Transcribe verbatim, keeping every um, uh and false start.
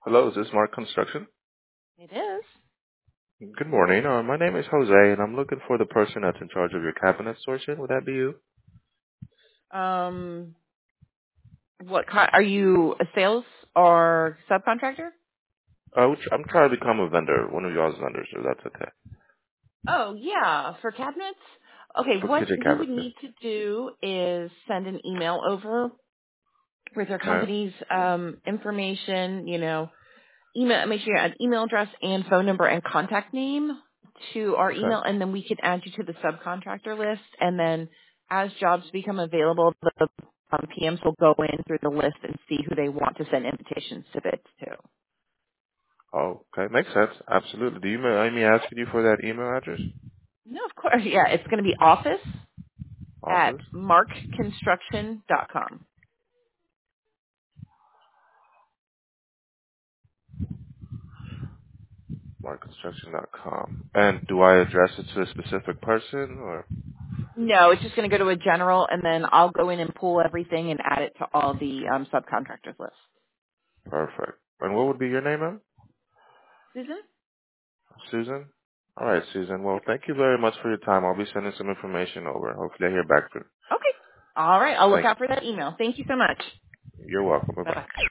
Hello, is this Mark Construction? It is. Good morning. Uh, my name is Jose, and I'm looking for the person that's in charge of your cabinet sortation. Would that be you? Um, what kind, are you a sales or subcontractor? Uh, which, I'm trying to become a vendor, one of y'all's vendors, so that's okay. Oh, yeah, for cabinets? Okay, For what kitchen you would cabinets. need to do is send an email over with your Okay. company's um, information, you know, email, make sure you add email address and phone number and contact name to our Okay. email, and then we can add you to the subcontractor list, and then as jobs become available, the um, P Ms will go in through the list and see who they want to send invitations to bids to. Oh, okay. Makes sense. Absolutely. Do you mind me asking you for that email address? No, of course. Yeah, it's going to be office at Office? mark construction dot com. mark construction dot com. And do I address it to a specific person, or? No, it's just going to go to a general, and then I'll go in and pull everything and add it to all the um, subcontractors list. Perfect. And what would be your name, ma'am? Susan? Susan? All right, Susan. Well, thank you very much for your time. I'll be sending some information over. Hopefully I hear back from you. Okay. All right. I'll look Thank out for that email. Thank you so much. you. You're welcome. Bye-bye. Bye-bye.